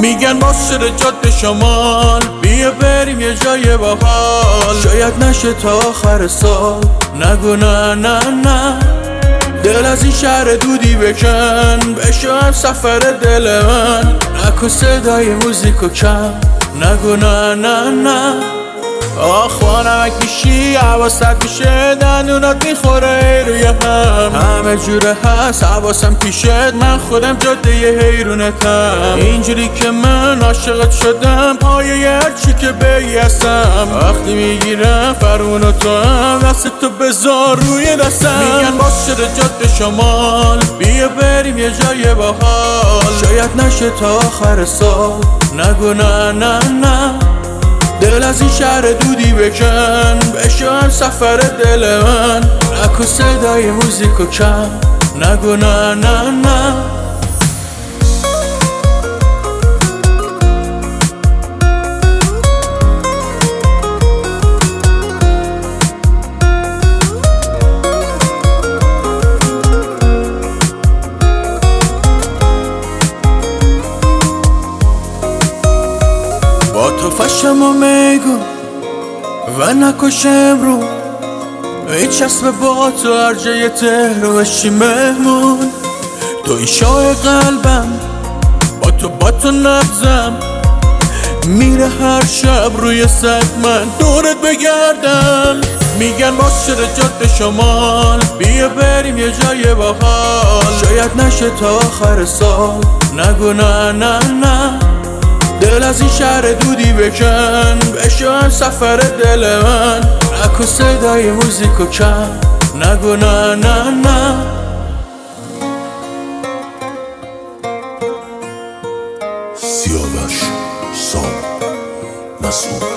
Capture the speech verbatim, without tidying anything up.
میگن باز شده جاده شمال، بیا بریم یه جای باحال. شاید نشه تا آخر سال، نگو نه نه نه. دل از این شهر دودی بکن، بشو هم سفر دل من. نکن صدای موزیکو کم، نگو نه نه نه. آخ وانمک میشی حواست میشه، دندونات میخوره روی هم. همه جوره هست حواسم پیشت، من خودم جاده حیرونتم. اینجوری که من عاشقت شدم، پایه هرچی که بگی هستم. وقتی میگیرم فرمون و تو هم، دست تو بذار روی دستم. میگن باز شده جاده شمال، بیا بریم یه جای باحال. شاید نشه تا آخر سال، نگو نه نه نه. دل از این شهر دودی بکن، بشو هم سفر دل من. نکن صدای موزیکو کم، نگو نه نه نه. با تو فشم و میگو و نکشم رو، ای چسب با تو هر جای تهرو بشی مهمون. توی شاه قلبم، با تو با تو نبزم. میره هر شب روی سد من دورت بگردم. میگن باز شده جاده شمال، بیا بریم یه جای باحال. شاید نشه تا آخر سال، نگو نه نه نه. دل از این شهر دودی بکن، بشو هم سفر دل من. نکن صدای موزیکو کم، نگو نه نه نه. سیاوش سام مسعود